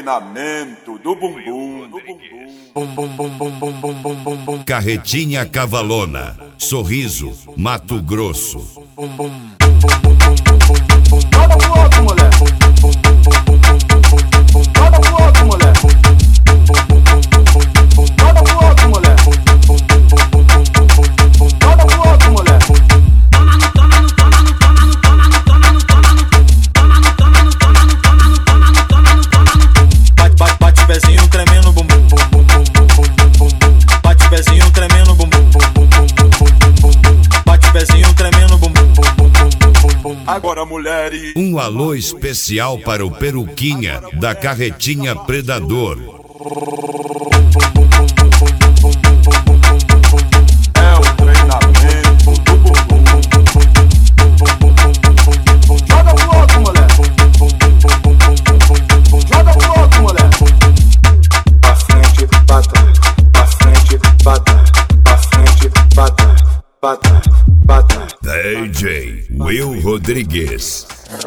treinamento do bumbum. Carretinha Cavalona, Sorriso, Mato Grosso. Joga pro alto, moleque. Joga pro alto, moleque. Joga pro alto, moleque. Joga pro alto, moleque. Bate pezinho tremendo bumbum. Bate pezinho tremendo bumbum. Bate pezinho tremendo bumbum. Agora, mulheres. Um alô especial para o Peruquinha da Carretinha Predador. É o treinamento do bumbum. Joga pro alto, moleque. Joga pro alto, moleque. Pra frente, pra trás, pra frente, pra trás, pra frente, pra trás, pra trás, pra trás. DJ Will Rodrigues.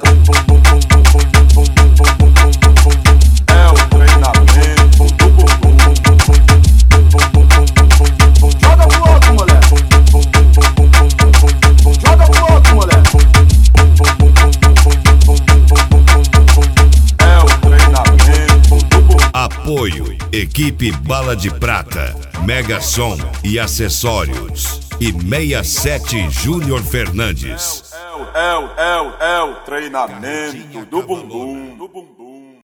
É o treinamento do bumbum. Joga pro alto, moleque. Joga pro alto, moleque. É o treinamento do bumbum. Apoio, equipe Bala de Prata, Mega Som e Acessórios. E 67 Júnior Fernandes. É o treinamento do bumbum.